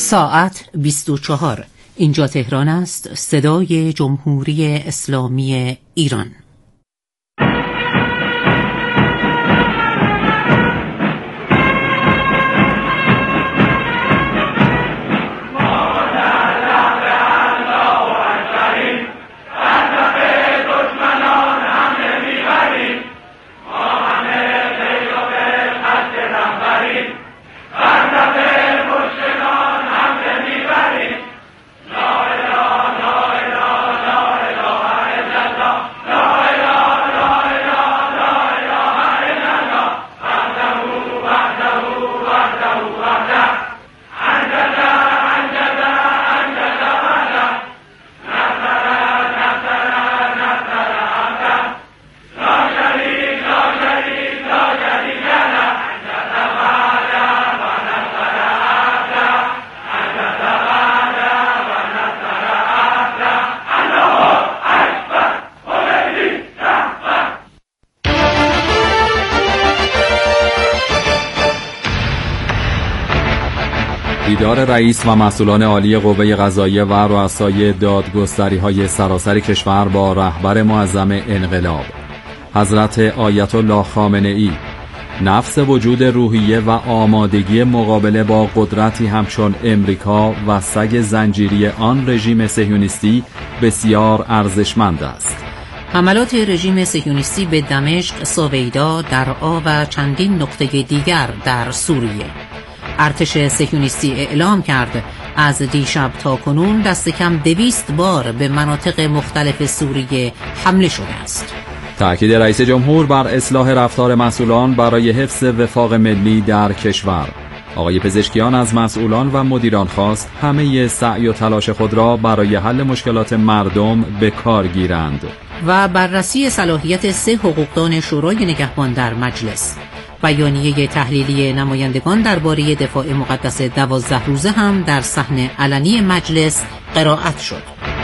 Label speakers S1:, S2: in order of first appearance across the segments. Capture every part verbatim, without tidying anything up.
S1: ساعت بیست و چهار. اینجا تهران است، صدای جمهوری اسلامی ایران.
S2: دیدار رئیس و مسئولان عالی قوه قضاییه و رؤسای دادگستری‌های سراسر کشور با رهبر معظم انقلاب حضرت آیت الله خامنه‌ای، نفس وجود روحیه و آمادگی مقابله با قدرتی همچون امریکا و سگ زنجیری آن رژیم صهیونیستی بسیار ارزشمند است.
S1: حملات رژیم صهیونیستی به دمشق، سویدا، درعا و چندین نقطه دیگر در سوریه. ارتش صهیونیستی اعلام کرد از دیشب تا کنون دست کم دویست بار به مناطق مختلف سوریه حمله شده است.
S2: تأکید رئیس جمهور بر اصلاح رفتار مسئولان برای حفظ وفاق ملی در کشور. آقای پزشکیان از مسئولان و مدیران خواست همه سعی و تلاش خود را برای حل مشکلات مردم به کار گیرند.
S1: و بررسی صلاحیت سه حقوقدان شورای نگهبان در مجلس. بیانیه تحلیلی نمایندگان درباره دفاع مقدس دوازده روزه هم در صحن علنی مجلس قرائت شد.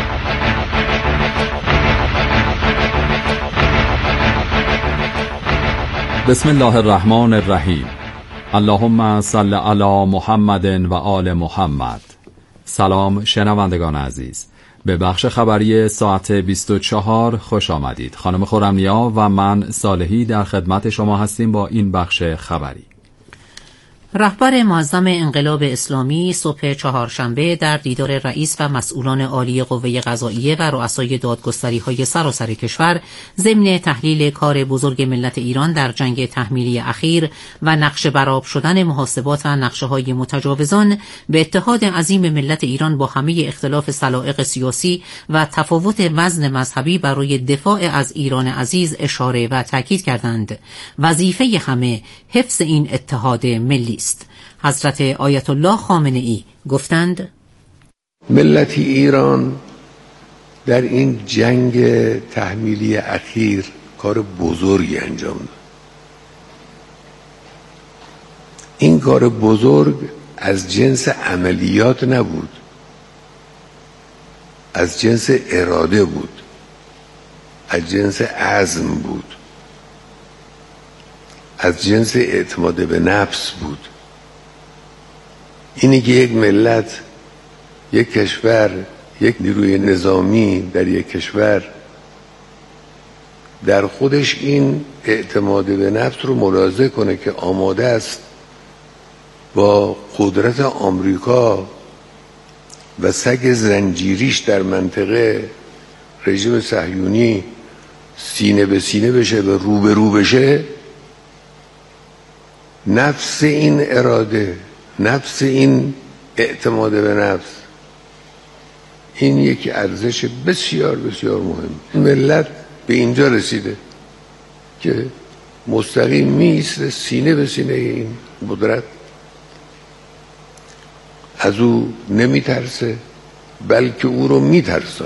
S2: بسم الله الرحمن الرحیم. اللهم صل علی محمد و آل محمد. سلام شنوندگان عزیز، به بخش خبری ساعت بیست و چهار خوش آمدید. خانم خرمنیا و من صالحی در خدمت شما هستیم با این بخش خبری.
S1: رهبر معظم انقلاب اسلامی صبح چهارشنبه در دیدار رئیس و مسئولان عالی قوه قضاییه و رؤسای دادگستری‌های سراسر کشور ضمن تحلیل کار بزرگ ملت ایران در جنگ تحمیلی اخیر و نقشه برآب شدن محاسبات و نقشه‌های متجاوزان به اتحاد عظیم ملت ایران با همه اختلاف سلائق سیاسی و تفاوت وزن مذهبی برای دفاع از ایران عزیز اشاره و تاکید کردند. وظیفه همه حفظ این اتحاد ملی است. حضرت آیت الله خامنه‌ای گفتند:
S3: ملت ایران در این جنگ تحمیلی اخیر کار بزرگی انجام داد. این کار بزرگ از جنس عملیات نبود، از جنس اراده بود، از جنس عزم بود، از جنس اعتماد به نفس بود. اینی که یک ملت، یک کشور، یک نیروی نظامی در یک کشور در خودش این اعتماد به نفس رو ملاحظه کنه که آماده است با قدرت آمریکا و سگ زنجیریش در منطقه رژیم صهیونی سینه به سینه بشه و رو به رو بشه. نفس این اراده، نفس این اعتماد به نفس، این یک ارزش بسیار بسیار مهم. ملت به اینجا رسیده که مستقیم میایسته سینه به سینه این قدرت، از او نمیترسه بلکه او رو میترسانه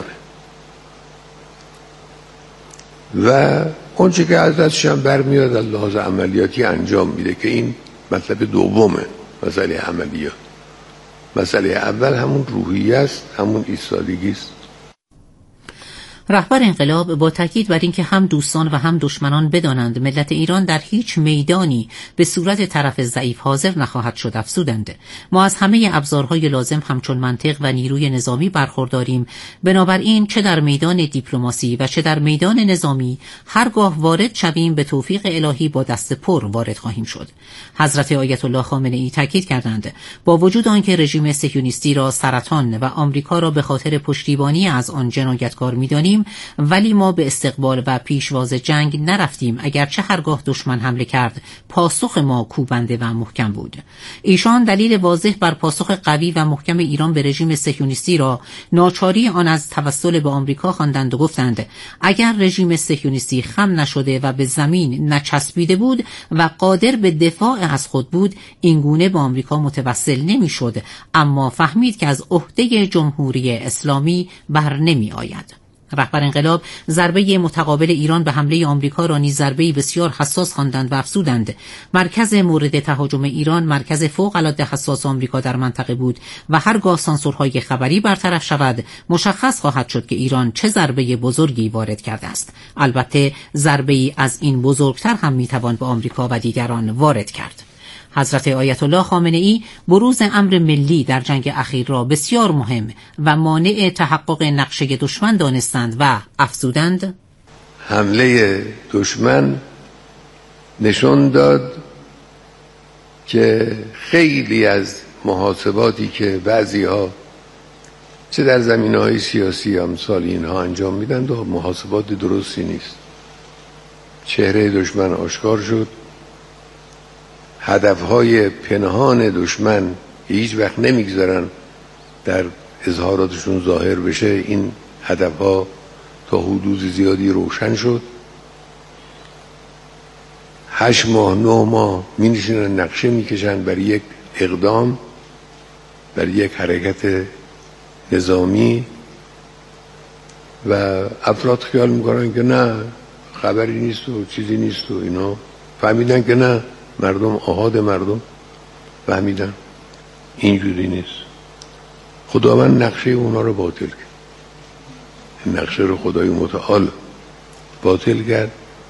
S3: و اونچه که از دستشان برمیاد از لحاظ عملیاتی انجام میده که این مطلب دومه. مسئله عملیات، مسئله اول همون روحیه است، همون ایستادگی است.
S1: رهبر انقلاب با تاکید بر اینکه هم دوستان و هم دشمنان بدانند ملت ایران در هیچ میدانی به صورت طرف ضعیف حاضر نخواهد شد افزودند: ما از همه ابزارهای لازم همچون منطق و نیروی نظامی برخورداریم، بنابراین چه در میدان دیپلماسی و چه در میدان نظامی هرگاه وارد شویم به توفیق الهی با دست پر وارد خواهیم شد. حضرت آیت الله خامنه ای تاکید کردند با وجود آنکه رژیم صهیونیستی را سرطان و آمریکا را به خاطر پشتیبانی از آن جنایتکار می‌دانیم، ولی ما به استقبال و پیشواز جنگ نرفتیم، اگرچه هرگاه دشمن حمله کرد پاسخ ما کوبنده و محکم بود. ایشان دلیل واضح بر پاسخ قوی و محکم ایران به رژیم صهیونیستی را ناچاری آن از توسل به آمریکا خواندند و گفتند اگر رژیم صهیونیستی خم نشده و به زمین نچسبیده بود و قادر به دفاع از خود بود، این گونه به آمریکا متوسل نمی‌شد، اما فهمید که از عهده جمهوری اسلامی بر نمی آید. رهبر انقلاب ضربه متقابل ایران به حمله آمریکا را نیز ضربه‌ای بسیار حساس خواندند و افزودند مرکز مورد تهاجم ایران مرکز فوق‌العاده حساس آمریکا در منطقه بود و هرگاه سانسورهای خبری برطرف شود مشخص خواهد شد که ایران چه ضربه بزرگی وارد کرده است. البته ضربه‌ای از این بزرگتر هم میتوان به آمریکا و دیگران وارد کرد. حضرت آیت الله خامنه ای بروز امر ملی در جنگ اخیر را بسیار مهم و مانع تحقق نقشه دشمن دانستند و افزودند
S3: حمله دشمن نشان داد که خیلی از محاسباتی که بعضی‌ها چه در زمینه‌های سیاسی امثال اینها انجام میدن و محاسبات درستی نیست. چهره دشمن آشکار شد، هدفهای پنهان دشمن هیچ وقت نمیگذارن در اظهاراتشون ظاهر بشه، این هدفها تا حدود زیادی روشن شد. هشت ماه نه ماه می نشینن نقشه میکشن برای یک اقدام، برای یک حرکت نظامی و افراد خیال میکنن که نه خبری نیست و چیزی نیست و اینا. فهمیدن که نه، مردم آحاد مردم فهمیدن اینجوری نیست. خداوند نقشه اونا رو باطل کرد، این نقشه رو خدای متعال باطل کرد،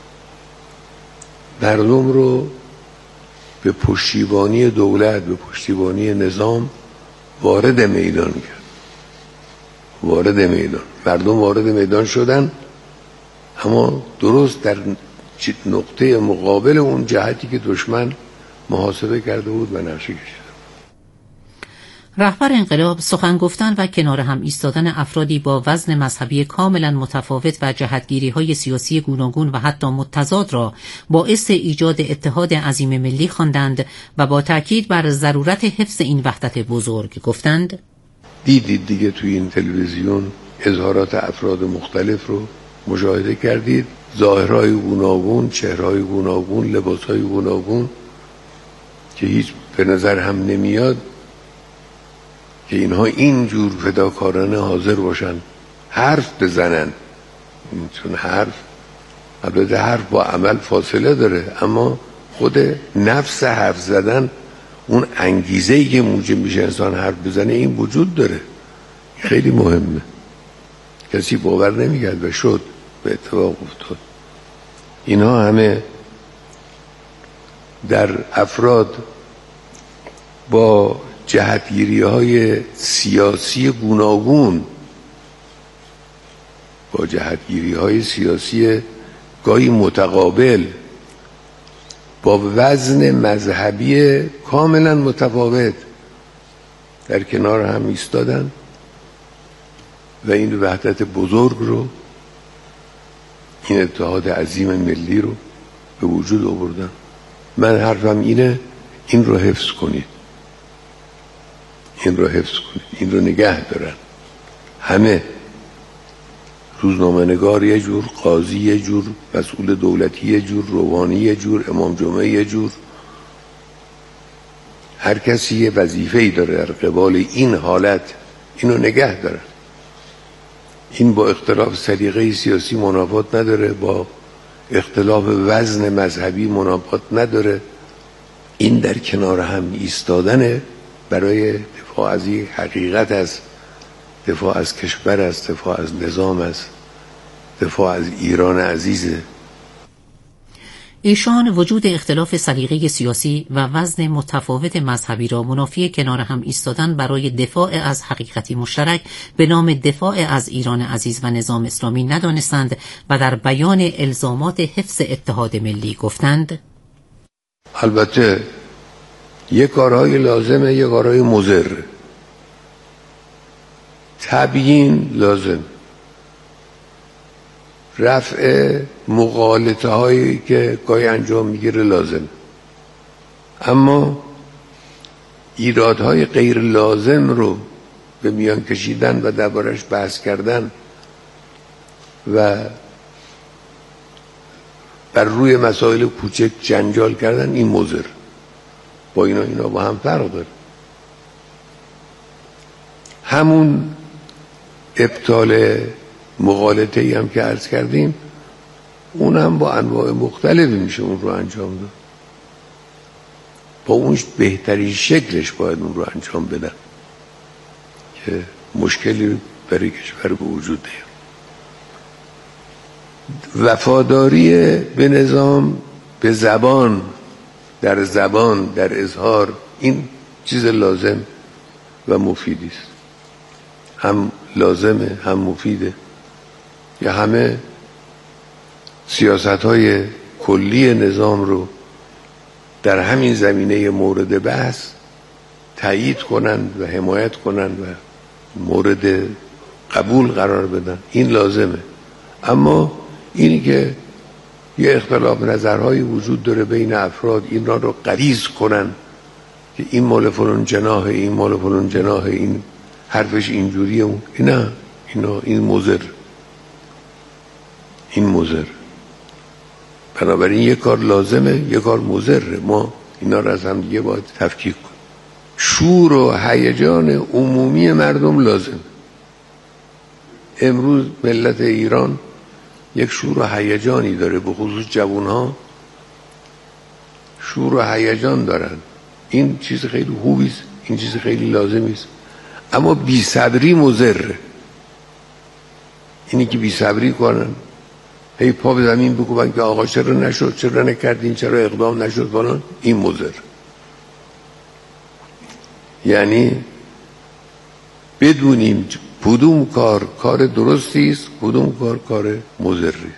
S3: مردم رو به پشتیبانی دولت، به پشتیبانی نظام وارد میدان کرد. وارد میدان مردم وارد میدان شدن، اما درست در نقطه مقابل اون جهتی که دشمن محاسبه کرده بود و نقشه کشیده.
S1: رهبر انقلاب سخن گفتن و کنار هم ایستادن افرادی با وزن مذهبی کاملا متفاوت و جهتگیری‌های سیاسی گوناگون و حتی متضاد را باعث ایجاد اتحاد عظیم ملی خواندند و با تاکید بر ضرورت حفظ این وحدت بزرگ گفتند
S3: دیدید دیگه توی این تلویزیون اظهارات افراد مختلف رو مشاهده کردید، ظاهرهای گوناگون، چهرهای گوناگون، لباسهای گوناگون که هیچ به نظر هم نمیاد که اینها اینجور فداکارانه حاضر باشن حرف بزنن. چون حرف البته حرف با عمل فاصله داره، اما خود نفس حرف زدن، اون انگیزه‌ای که موجب میشه انسان حرف بزنه، این وجود داره. خیلی مهمه. کسی باور نمیکرد و شد، به اتفاق افتاد. اینها همه در افراد با جهتگیری های سیاسی گوناگون، با جهتگیری های سیاسی گاهی متقابل، با وزن مذهبی کاملا متفاوت در کنار هم ایستادن و این وحدت بزرگ رو، این اتحاد عظیم ملی رو به وجود آوردن. من حرفم اینه، این رو حفظ کنید، این رو حفظ کنید، این رو نگه دارن. همه، روزنامه‌نگار یه جور، قاضی یه جور، مسئول دولتی یه جور، روحانی یه جور، امام جمعه یه جور، هر کسی یه وظیفه‌ای داره در قبال این حالت، اینو نگه دارن. این با اختلاف سلیقه سیاسی منافات نداره، با اختلاف وزن مذهبی منافات نداره. این در کنار هم ایستادن برای دفاع از یک حقیقت است، دفاع از کشور است، دفاع از نظام است دفاع از ایران عزیزه.
S1: ایشان وجود اختلاف سلیقه سیاسی و وزن متفاوت مذهبی را منافی کنار هم ایستادن برای دفاع از حقیقتی مشترک به نام دفاع از ایران عزیز و نظام اسلامی ندانستند و در بیان الزامات حفظ اتحاد ملی گفتند:
S3: البته یک کارهای لازمه، یک کارهای مضر. تبیین لازم، رفع مغالطه هایی که گاهی انجام میگیره لازم، اما ایرادهای غیر لازم رو به میان کشیدن و دربارش بحث کردن و بر روی مسائل کوچک جنجال کردن، این مضر. با اینا اینا با هم فرق داره. همون ابطال مغالطه ای هم که عرض کردیم، اون هم با انواع مختلفی میشه اون رو انجام داد. با اونش بهترین شکلش باید اون رو انجام بدن که مشکلی برای کشور به وجود نیاد. وفاداری به نظام، به زبان، در زبان، در اظهار، این چیز لازم و مفیدی است. هم لازمه هم مفیده. یا همه سیاست‌های کلی نظام رو در همین زمینه مورد بحث تایید کنند و حمایت کنند و مورد قبول قرار بدن، این لازمه. اما اینی که یه اختلاف نظرهایی وجود داره بین افراد، این را رو غلیظ کنن که این مال فلان جناح، این مال فلان جناح، این حرفش اینجوریه، اون نه، اینا این مضر، این مضر. بنابراین یک کار لازمه، یک کار مضره. ما اینا رو از هم دیگه باید تفکیک کنیم. شور و هیجان عمومی مردم لازم. امروز ملت ایران یک شور و هیجانی داره، به خصوص جوانها شور و هیجان دارن. این چیز خیلی خوبی است، این چیز خیلی لازمی است. اما بی صبری مضره. اینی که بی صبری کنن، هی پا به زمین بکوبن که آقا چرا نشد، چرا نکردین، چرا اقدام نشد فلان، این مضر. یعنی بدونیم کدوم کار کار درستی است، کدوم کار کار مضری.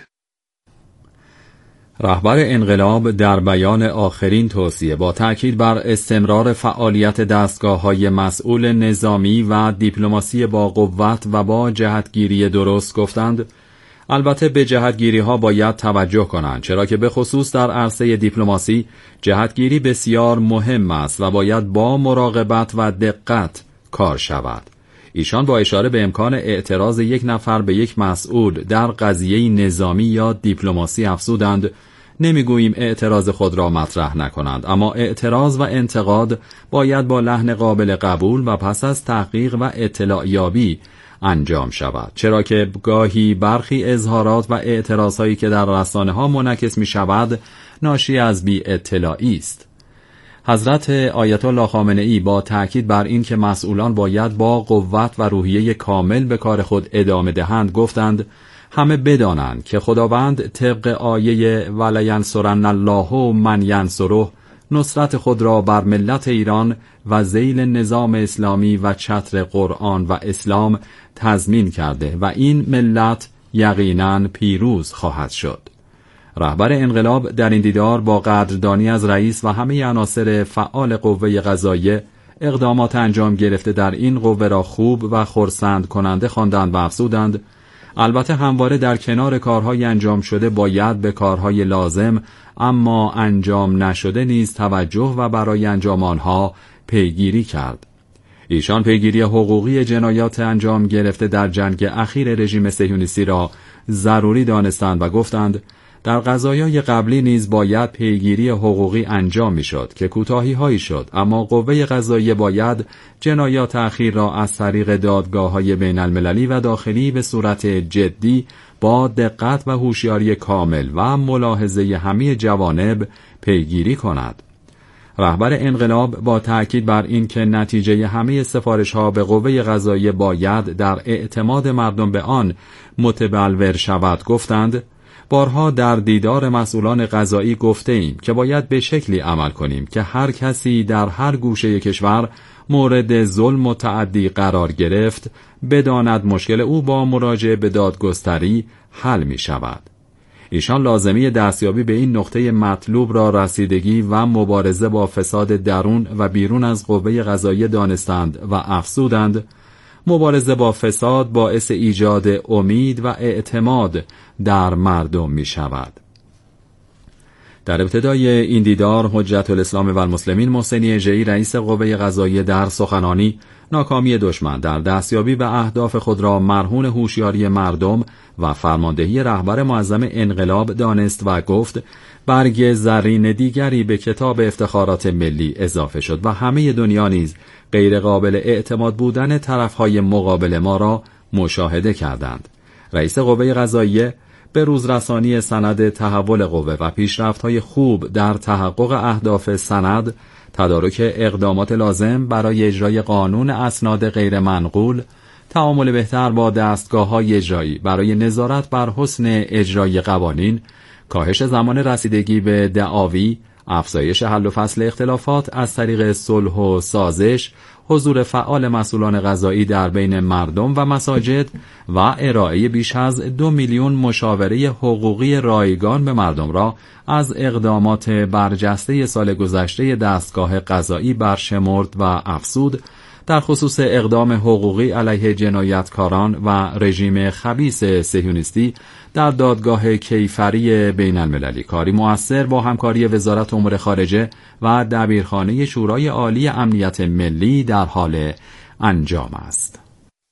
S2: رهبر انقلاب در بیان آخرین توصیه با تأکید بر استمرار فعالیت دستگاه‌های مسئول نظامی و دیپلماسی با قوت و با جهتگیری درست گفتند: البته به جهتگیری‌ها باید توجه کنند، چرا که به خصوص در عرصه دیپلماسی جهتگیری بسیار مهم است و باید با مراقبت و دقت کار شود. ایشان با اشاره به امکان اعتراض یک نفر به یک مسئول در قضیه نظامی یا دیپلماسی افزودند: نمیگوییم اعتراض خود را مطرح نکنند، اما اعتراض و انتقاد باید با لحن قابل قبول و پس از تحقیق و اطلاع یابی انجام شود، چرا که گاهی برخی اظهارات و اعتراضهایی که در رسانه ها منعکس می شود ناشی از بی اطلاعی است. حضرت آیت الله خامنه ای با تأکید بر این که مسئولان باید با قوت و روحیه کامل به کار خود ادامه دهند گفتند: همه بدانند که خداوند طبق آیه ولینصرن الله من ینصره نصرت خود را بر ملت ایران و ذیل نظام اسلامی و چتر قرآن و اسلام تضمین کرده و این ملت یقیناً پیروز خواهد شد. رهبر انقلاب در این دیدار با قدردانی از رئیس و همه عناصر فعال قوه قضاییه اقدامات انجام گرفته در این قوه را خوب و خرسند کننده خواندند و افزودند: البته همواره در کنار کارهای انجام شده باید به کارهای لازم اما انجام نشده نیز توجه و برای انجام آنها پیگیری کرد. ایشان پیگیری حقوقی جنایات انجام گرفته در جنگ اخیر رژیم صهیونیستی را ضروری دانستند و گفتند: در قضایای قبلی نیز باید پیگیری حقوقی انجام میشد که کوتاهی‌هایی شد، اما قوه قضاییه باید جنایات اخیر را از طریق دادگاه‌های بین المللی و داخلی به صورت جدی با دقت و هوشیاری کامل و ملاحظه همه جوانب پیگیری کند. رهبر انقلاب با تأکید بر این که نتیجه همه سفارش‌ها به قوه قضاییه باید در اعتماد مردم به آن متبلور شود گفتند: بارها در دیدار مسئولان قضایی گفته ایم که باید به شکلی عمل کنیم که هر کسی در هر گوشه کشور مورد ظلم و تعدی قرار گرفت بداند مشکل او با مراجعه به دادگستری حل می شود. ایشان لازمی دستیابی به این نقطه مطلوب را رسیدگی و مبارزه با فساد درون و بیرون از قوه قضاییه دانستند و افزودند: مبارزه با فساد باعث ایجاد امید و اعتماد در مردم می شود. در ابتدای این دیدار حجت الاسلام و المسلمین محسنی اژه‌ای رئیس قوه قضاییه در سخنانی ناکامی دشمن در دستیابی به اهداف خود را مرهون هوشیاری مردم و فرماندهی رهبر معظم انقلاب دانست و گفت: برگ زرین دیگری به کتاب افتخارات ملی اضافه شد و همه دنیا نیز غیر قابل اعتماد بودن طرفهای مقابل ما را مشاهده کردند. رئیس قوه قضاییه به روزرسانی سند تحول قوه و پیشرفت‌های خوب در تحقق اهداف سند، تدارک اقدامات لازم برای اجرای قانون اسناد غیر منقول، تعامل بهتر با دستگاه‌های اجرایی برای نظارت بر حسن اجرای قوانین، کاهش زمان رسیدگی به دعاوی، افزایش حل و فصل اختلافات از طریق صلح و سازش، حضور فعال مسئولان قضایی در بین مردم و مساجد و ارائه بیش از دو میلیون مشاوره حقوقی رایگان به مردم را از اقدامات برجسته سال گذشته دستگاه قضایی برشمرد و افزود: در خصوص اقدام حقوقی علیه جنایتکاران و رژیم خبیث صهیونیستی در دادگاه کیفری بین المللی کاری مؤثر با همکاری وزارت امور خارجه و دبیرخانه شورای عالی امنیت ملی در حال انجام است.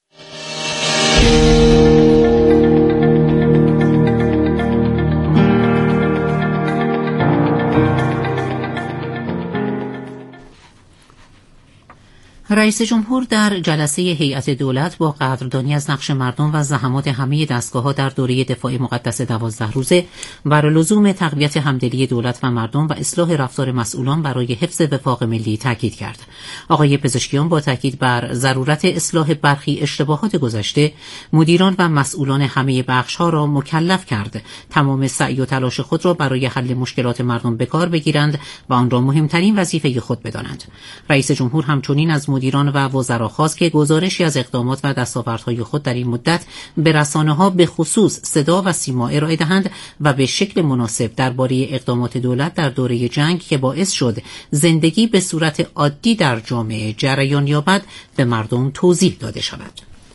S1: رئیس جمهور در جلسه هیئت دولت با قدردانی از نقش مردم و زحمات همه دستگاه‌ها در دوره دفاع مقدس دوازده روزه بر لزوم تقویت همدلی دولت و مردم و اصلاح رفتار مسئولان برای حفظ وفاق ملی تاکید کرد. آقای پزشکیان با تاکید بر ضرورت اصلاح برخی اشتباهات گذشته، مدیران و مسئولان همه بخش‌ها را مکلف کرد تمام سعی و تلاش خود را برای حل مشکلات مردم به کار بگیرند و آن را مهمترین وظیفه خود بدانند. رئیس جمهور همچنین از مدیران و وزرا خواست که گزارشی از اقدامات و دستاوردهای خود در این مدت به رسانه‌ها به خصوص صدا و سیما ارائه دهند و به شکل مناسب درباره اقدامات دولت در دوره جنگ که باعث شد زندگی به صورت عادی در جامعه جریان یابد به مردم توضیح داده شود.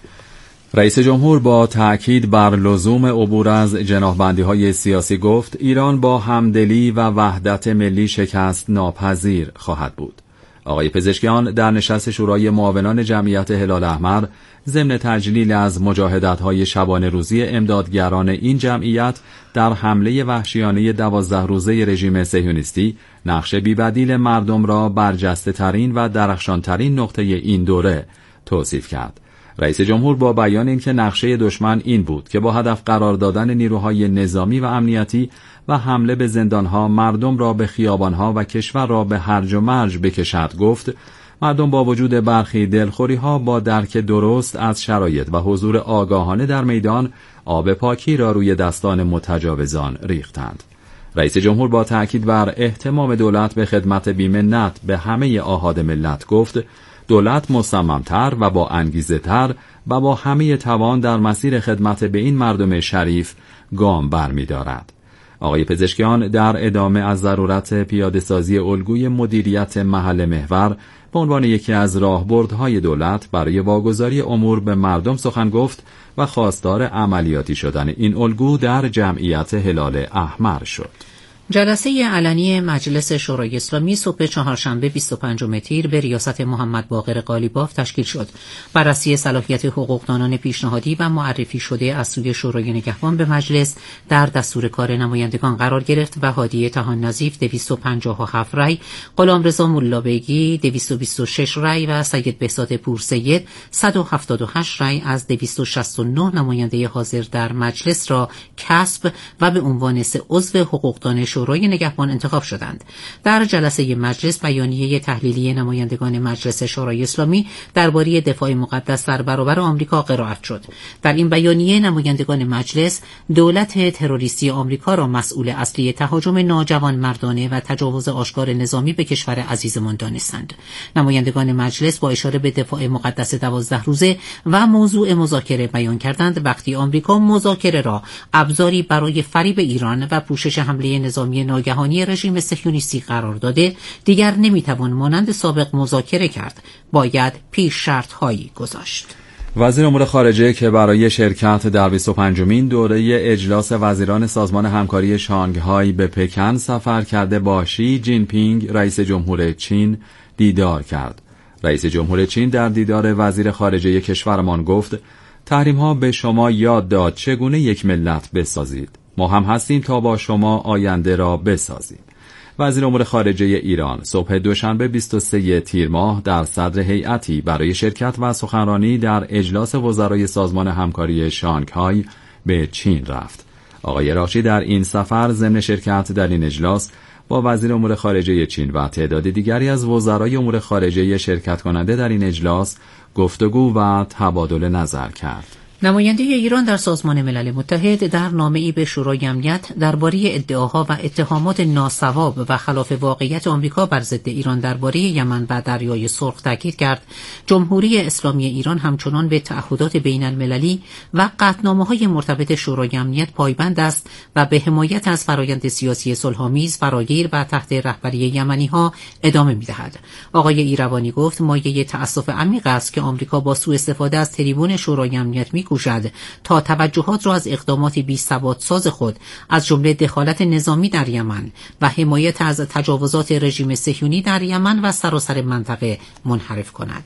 S2: رئیس جمهور با تأکید بر لزوم عبور از جناحبندی‌های سیاسی گفت: ایران با همدلی و وحدت ملی شکست ناپذیر خواهد بود. آقای پزشکیان در نشست شورای معاونان جمعیت هلال احمر ضمن تجلیل از مجاهدت‌های شبانه روزی امدادگران این جمعیت در حمله وحشیانه دوازده روزه رژیم صهیونیستی نقش بی‌بدیل مردم را برجسته ترین و درخشان ترین نقطه این دوره توصیف کرد. رئیس جمهور با بیان اینکه نقشه دشمن این بود که با هدف قرار دادن نیروهای نظامی و امنیتی و حمله به زندانها مردم را به خیابانها و کشور را به هرج و مرج بکشد گفت: مردم با وجود برخی دلخوری‌ها با درک درست از شرایط و حضور آگاهانه در میدان آب پاکی را روی دستان متجاوزان ریختند. رئیس جمهور با تأکید بر اهتمام دولت به خدمت بی‌منت به همه آحاد ملت گفت: دولت مصمم‌تر و با انگیزه‌تر و با همه توان در مسیر خدمت به این مردم شریف گام برمی‌دارد. آقای پزشکیان در ادامه از ضرورت پیاده‌سازی الگوی مدیریت محل محور به عنوان یکی از راهبردهای دولت برای واگذاری امور به مردم سخن گفت و خواستار عملیاتی شدن این الگو در جمعیت هلال احمر شد.
S1: جلسه علنی مجلس شورای اسلامی صبح چهارشنبه بیست و پنجم تیر به ریاست محمد باقر قالیباف تشکیل شد. بررسی صلاحیت حقوقدانان پیشنهادی و معرفی شده از سوی شورای نگهبان به مجلس در دستور کار نمایندگان قرار گرفت و هادی طحان نظیف دویست و پنجاه و هفت رای، غلامرضا ملابیگی دویست و بیست و شش رای و سید بهزاد پورسید صد و هفتاد و هشت رای از دویست و شصت و نه نماینده حاضر در مجلس را کسب و به عنوان سه عضو حقوقدان شورای شورای نگهبان انتخاب شدند. در جلسه مجلس بیانیه تحلیلی نمایندگان مجلس شورای اسلامی درباره دفاع مقدس در برابر آمریکا قرائت شد. در این بیانیه نمایندگان مجلس دولت تروریستی آمریکا را مسئول اصلی تهاجم ناجوانمردانه و تجاوز آشکار نظامی به کشور عزیزمان دانستند. نمایندگان مجلس با اشاره به دفاع مقدس دوازده روزه و موضوع مذاکره بیان کردند وقتی آمریکا مذاکره را ابزاری برای فریب ایران و پوشش حمله نظامی ناگهانی رژیم صهیونیستی قرار داده، دیگر نمیتوان مانند سابق مذاکره کرد، باید پیش شرط‌هایی گذاشت.
S2: وزیر امور خارجه که برای شرکت در بیست و پنجمین دوره اجلاس وزیران سازمان همکاری شانگهای به پکن سفر کرده با شی جین پینگ رئیس جمهور چین دیدار کرد. رئیس جمهور چین در دیدار وزیر خارجه کشورمان گفت تحریم ها به شما یاد داد چگونه یک ملت بسازید. ما هم هستیم تا با شما آینده را بسازیم. وزیر امور خارجه ایران صبح دوشنبه بیست و سوم تیر ماه در صدر هیئتی برای شرکت و سخنرانی در اجلاس وزرای سازمان همکاری شانگهای به چین رفت. آقای راشی در این سفر ضمن شرکت در این اجلاس با وزیر امور خارجه چین و تعداد دیگری از وزرای امور خارجه شرکت کننده در این اجلاس گفتگو و تبادل نظر کرد.
S1: نماینده ایران در سازمان ملل متحد در نامه‌ای به شورای امنیت درباره ادعاها و اتهامات ناصواب و خلاف واقعیت آمریکا بر ضد ایران درباره یمن و دریای سرخ تاکید کرد جمهوری اسلامی ایران همچنان به تعهدات بین المللی و قطعنامه‌های مرتبط شورای امنیت پایبند است و به حمایت از فرایند سیاسی صلح‌آمیز فراگیر و تحت رهبری یمنی‌ها ادامه می‌دهد. آقای ایروانی گفت مایه تأسف عمیق است که آمریکا با سوء استفاده از تریبون شورای امنیت می کوشد تا توجهات را از اقدامات بی‌ثبات ساز خود از جمله دخالت نظامی در یمن و حمایت از تجاوزات رژیم صهیونی در یمن و سراسر منطقه منحرف کند.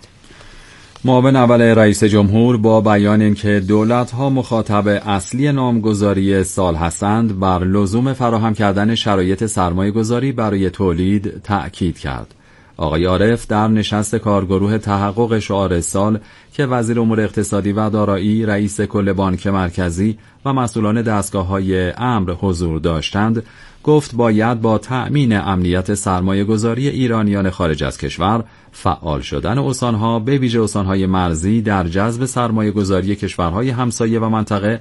S2: معاون اول رئیس جمهور با بیان اینکه دولت‌ها مخاطب اصلی نامگذاری سال هستند بر لزوم فراهم کردن شرایط سرمایه‌گذاری برای تولید تأکید کرد. آقای عارف در نشست کارگروه تحقق شعار سال که وزیر امور اقتصادی و دارایی، رئیس کل بانک مرکزی و مسئولان دستگاه‌های امر حضور داشتند، گفت باید با تأمین امنیت سرمایه‌گذاری ایرانیان خارج از کشور، فعال شدن استان‌ها به ویژه استان‌های مرزی در جذب سرمایه‌گذاری کشورهای همسایه و منطقه،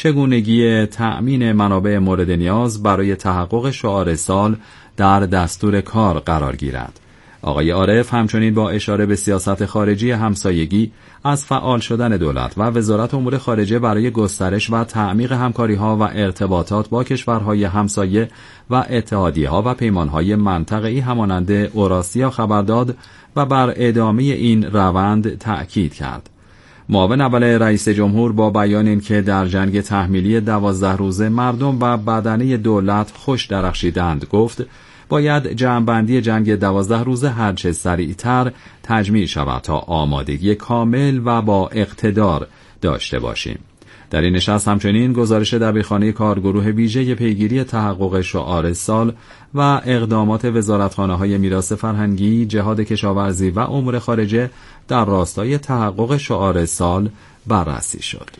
S2: چگونگی تأمین منابع مورد نیاز برای تحقق شعار سال در دستور کار قرار گیرد. آقای عارف همچنین با اشاره به سیاست خارجی همسایگی از فعال شدن دولت و وزارت امور خارجه برای گسترش و تعمیق همکاری‌ها و ارتباطات با کشورهای همسایه و اتحادیه‌ها و پیمان‌های منطقه‌ای همانند اوراسیا خبر داد و بر ادامه این روند تأکید کرد. معاون اول رئیس جمهور با بیان اینکه در جنگ تحمیلی دوازده روزه مردم و بدنه دولت خوش درخشیدند گفت باید جمع‌بندی جنگ دوازده روزه هرچه سریعتر تجمیع شود تا آمادگی کامل و با اقتدار داشته باشیم. در این نشست همچنین گزارش دبیرخانه کارگروه ویژه پیگیری تحقق شعار سال و اقدامات وزارتخانه‌های میراث فرهنگی، جهاد کشاورزی و امور خارجه در راستای تحقق شعار سال بررسی شد.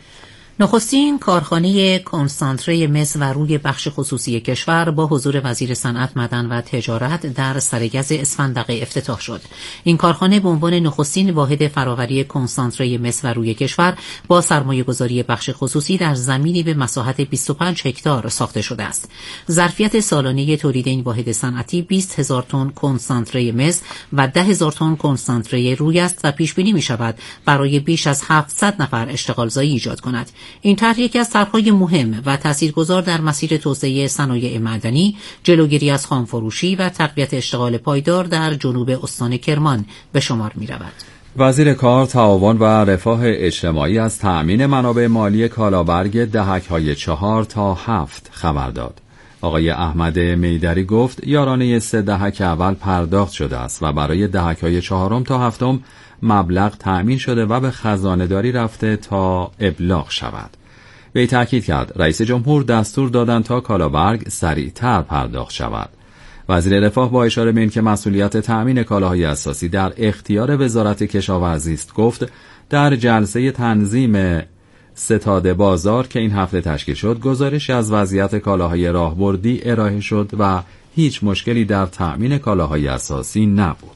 S1: نخستین کارخانه کنسانتره مس و روی بخش خصوصی کشور با حضور وزیر صنعت، معدن و تجارت در سرگز اسفندقه افتتاح شد. این کارخانه به عنوان نخستین واحد فراوری کنسانتره مس و روی کشور با سرمایه‌گذاری بخش خصوصی در زمینی به مساحت بیست و پنج هکتار ساخته شده است. ظرفیت سالانه تولید این واحد صنعتی بیست هزار تن کنسانتره مس و ده هزار تن کنسانتره روی است و پیش بینی می شود برای بیش از هفتصد نفر اشتغالزایی ایجاد کند. این طرح یکی از طرح‌های مهم و تاثیرگذار در مسیر توسعه صنایع معدنی، جلوگیری از خامفروشی و تقویت اشتغال پایدار در جنوب استان کرمان به شمار می‌رود.
S2: وزیر کار، تعاون و رفاه اجتماعی از تأمین منابع مالی کالابرگ دهک‌های چهار تا هفت خبر داد. آقای احمد میدری گفت یارانه سه دهک اول پرداخت شده است و برای دهک‌های چهارم تا هفتم مبلغ تأمین شده و به خزانه‌داری رفته تا ابلاغ شود. وی تأکید کرد رئیس جمهور دستور دادند تا کالابرگ سریعتر پرداخت شود. وزیر رفاه با اشاره به اینکه مسئولیت تأمین کالاهای اساسی در اختیار وزارت کشاورزی است گفت در جلسه تنظیم ستاد بازار که این هفته تشکیل شد گزارشی از وضعیت کالاهای راهبردی ارائه شد و هیچ مشکلی در تأمین کالاهای اساسی نبود.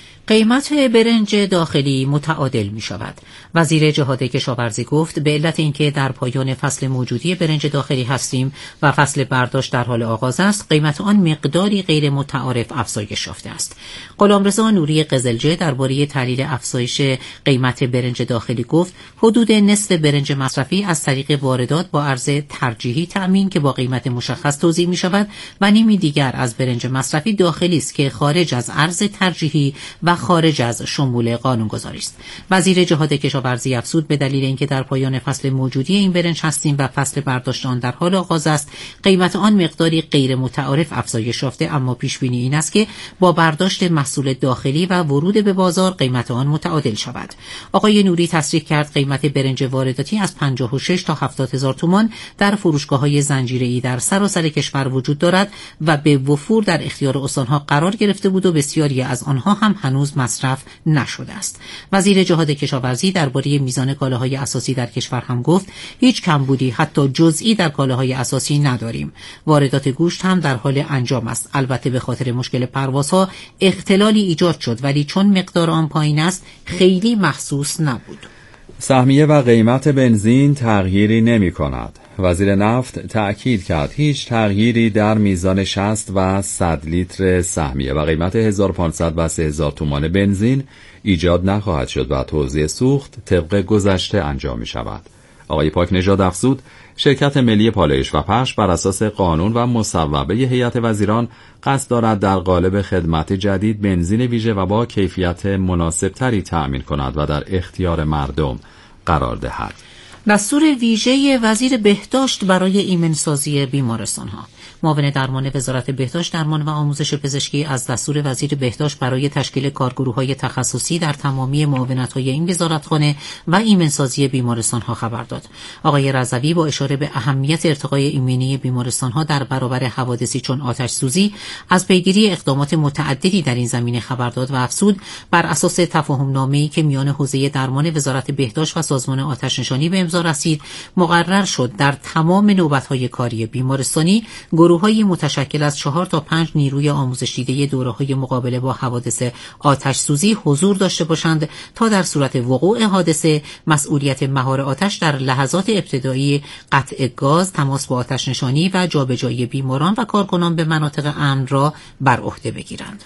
S1: قیمت برنج داخلی متعادل می شود. وزیر جهاد کشاورزی گفت به علت اینکه در پایان فصل موجودی برنج داخلی هستیم و فصل برداشت در حال آغاز است، قیمت آن مقداری غیر متعارف افزایش یافته است. غلامرضا نوری قزلجه درباره تحلیل افزایش قیمت برنج داخلی گفت حدود نصف برنج مصرفی از طریق واردات با ارز ترجیحی تأمین که با قیمت مشخص توزیع می شود و نیمی دیگر از برنج مصرفی داخلی است که خارج از ارز ترجیحی و خارج از شمول قانونگذاری است. وزیر جهاد کشاورزی افزود به دلیل اینکه در پایان فصل موجودی این برنج هستیم و فصل برداشت آن در حال آغاز است، قیمت آن مقداری غیر متعارف افزایش یافته، اما پیش بینی این است که با برداشت محصول داخلی و ورود به بازار قیمت آن متعادل شود. آقای نوری تصریح کرد قیمت برنج وارداتی از پنجاه و شش تا هفتاد هزار تومان در فروشگاه‌های زنجیره‌ای در سراسر کشور وجود دارد و به وفور در اختیار استان‌ها قرار گرفته بود و بسیاری از آنها هم هنوز مصرف نشده است. وزیر جهاد کشاورزی درباره میزان کالاهای اساسی در کشور هم گفت هیچ کمبودی حتی جزئی در کالاهای اساسی نداریم. واردات گوشت هم در حال انجام است. البته به خاطر مشکل پروازها اختلالی ایجاد شد، ولی چون مقدار آن پایین است خیلی محسوس نبود.
S2: سهمیه و قیمت بنزین تغییری نمی کند. وزیر نفت تأکید کرد هیچ تغییری در میزان شصت و صد لیتر سهمیه و قیمت هزار و پانصد و سه هزار تومان بنزین ایجاد نخواهد شد و توزیع سوخت طبق گذشته انجام می شود. آقای پاک نژاد افزود شرکت ملی پالایش و پخش بر اساس قانون و مصوبه هیئت وزیران قصد دارد در قالب خدمت جدید بنزین ویژه و با کیفیت مناسبتری تأمین کند و در اختیار مردم قرار دهد.
S1: دستور ویژه وزیر بهداشت برای ایمنسازی بیمارستان‌ها. معاون درمان وزارت بهداشت، درمان و آموزش پزشکی از دستور وزیر بهداشت برای تشکیل کارگروه‌های تخصصی در تمامی معاونت‌های این وزارتخانه و ایمنسازی بیمارستان‌ها خبر داد. آقای رضوی با اشاره به اهمیت ارتقای ایمنی بیمارستان‌ها در برابر حوادثی چون آتش سوزی از پیگیری اقدامات متعددی در این زمینه خبر داد و افزود بر اساس تفاهم‌نامه‌ای که میان حوزه درمان وزارت بهداشت و سازمان آتش‌نشانی به امضا رسید، مقرر شد در تمام نوبت‌های کاری بیمارستانی گروه‌های متشکل از چهار تا پنج نیروی آموزش دیده دوره‌های مقابله با حوادث آتش سوزی حضور داشته باشند تا در صورت وقوع حادثه مسئولیت مهار آتش در لحظات ابتدایی، قطع گاز، تماس با آتش نشانی و جابجایی بیماران و کارکنان به مناطق امن را بر عهده بگیرند.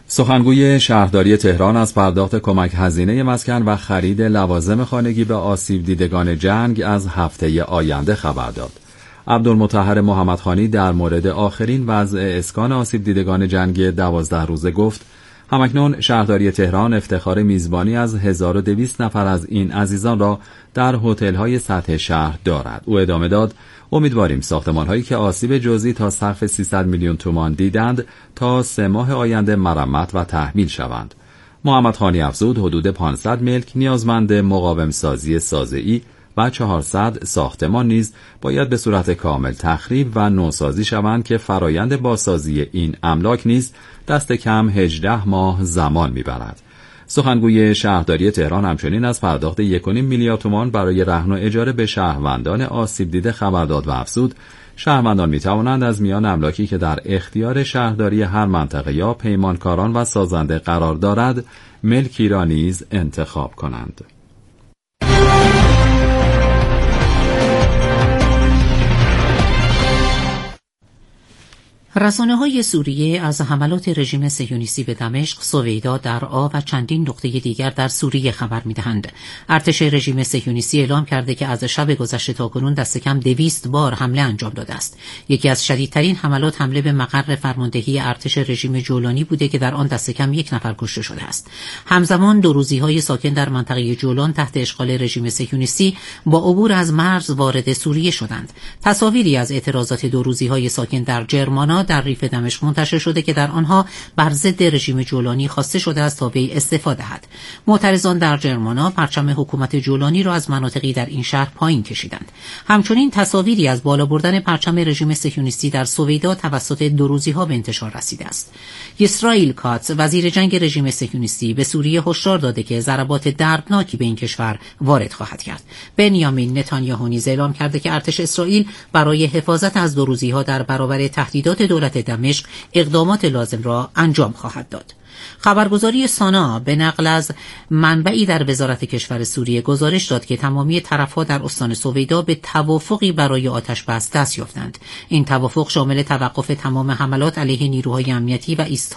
S2: سخنگوی شهرداری تهران از پرداخت کمک هزینه مسکن و خرید لوازم خانگی به آسیب دیدگان جنگ از هفته آینده خبر داد. عبدالمطهر محمدخانی در مورد آخرین وضع اسکان آسیب دیدگان جنگ دوازده روزه گفت همکنون شهرداری تهران افتخار میزبانی از هزار و دویست نفر از این عزیزان را در هتل‌های سطح شهر دارد. او ادامه داد امیدواریم ساختمان‌هایی که آسیب جزئی تا سقف سیصد میلیون تومان دیدند تا سه ماه آینده مرمت و تحمیل شوند. محمدخانی افزود حدود پانصد ملک نیازمند مقاوم سازی سازه‌ای و چهارصد ساختمان نیز باید به صورت کامل تخریب و نوسازی شوند که فرایند بازسازی این املاک نیز دست کم هجده ماه زمان میبرد. سخنگوی شهرداری تهران همچنین از پرداخت یک و نیم میلیارد تومان برای رهن و اجاره به شهروندان آسیب دیده خبر داد و افزود شهروندان می توانند از میان املاکی که در اختیار شهرداری هر منطقه یا پیمانکاران و سازنده قرار دارد ملکی را نیز انتخاب کنند.
S1: رسانه‌های سوریه از حملات رژیم صهیونیستی به دمشق، سویدا، درعا و چندین نقطه دیگر در سوریه خبر می‌دهند. ارتش رژیم صهیونیستی اعلام کرده که از شب گذشته تاکنون دست کم دویست بار حمله انجام داده است. یکی از شدیدترین حملات حمله به مقر فرماندهی ارتش رژیم جولانی بوده که در آن دست کم یک نفر کشته شده است. همزمان دو روزی‌های ساکن در منطقه جولان تحت اشغال رژیم صهیونیستی با عبور از مرز وارد سوریه شدند. تصاویری از اعتراضات دو روزی‌های ساکن در جرمانات در ریف دمشق منتشر شده که در آنها بر ضد رژیم جولانی خواسته شده است تا وی استعفا دهد. معترضان در جرمانا پرچم حکومت جولانی را از مناطقی در این شهر پایین کشیدند. همچنین تصاویری از بالا بردن پرچم رژیم صهیونیستی در سویدا توسط دوروزی‌ها به انتشار رسیده است. اسرائیل کاتز وزیر جنگ رژیم صهیونیستی به سوریه هشدار داده که ضربات دردناکی به این کشور وارد خواهد کرد. بنیامین نتانیاهو نیز اعلام کرده که ارتش اسرائیل برای حفاظت از دوروزی‌ها در برابر تهدیدات دولت دمشق اقدامات لازم را انجام خواهد داد. خبرگزاری سانا به نقل از منبعی در وزارت کشور سوریه گزارش داد که تمامی طرف‌ها در استان سویدا به توافقی برای آتش بس دست یافتند. این توافق شامل توقف تمام حملات علیه نیروهای امنیتی و ایستادگی